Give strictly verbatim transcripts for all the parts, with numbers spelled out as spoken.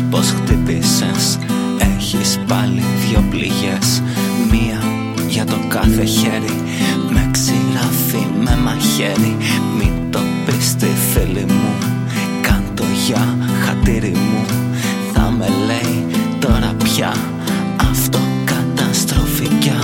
πως χτύπησες. Έχεις πάλι δυο πληγές, μία για το κάθε χέρι, με ξηράφι, με μαχαίρι. Μην το πεις στη φίλη μου, κάν' το για χατήρι μου. Θα με λέει τώρα πια αυτοκαταστροφικιά.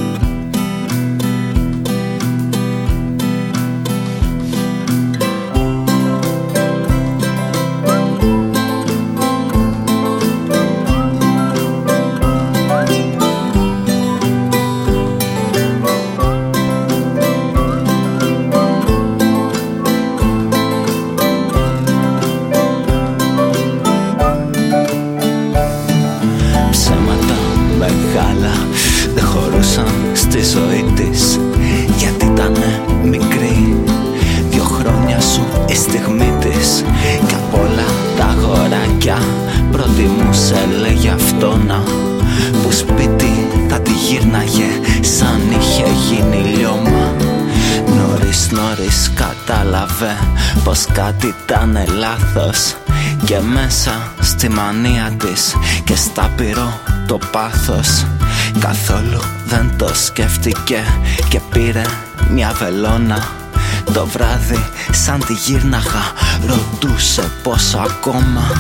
Δεν χωρούσαν στη ζωή της, γιατί ήτανε μικρή. Δυο χρόνια σου η στιγμή της, κι απ' όλα τα αγοράκια προτιμούσε, λέγε αυτόνα, που σπίτι θα τη γύρναγε σαν είχε γίνει λιώμα. Νωρίς νωρίς κατάλαβε πως κάτι ήτανε λάθος, και μέσα στη μανία της και στα πυρό το πάθος. Καθόλου δεν το σκέφτηκε και πήρε μια βελόνα. Το βράδυ σαν τη γύρναγα ρωτούσε πόσο ακόμα.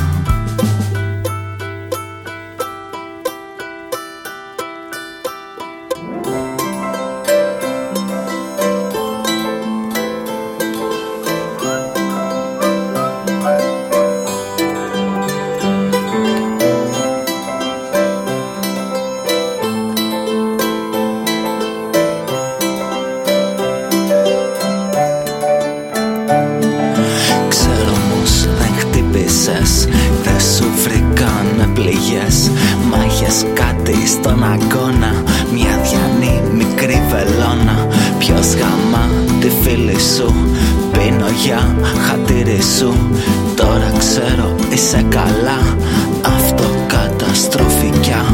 Δεν σου βρήκανε πληγές, μα είχες κάτι στον αγώνα, μια διανή μικρή βελόνα. Ποιος γαμά τη φίλη σου, πίνω για χατήρι σου. Τώρα ξέρω είσαι καλά αυτοκαταστροφικιά.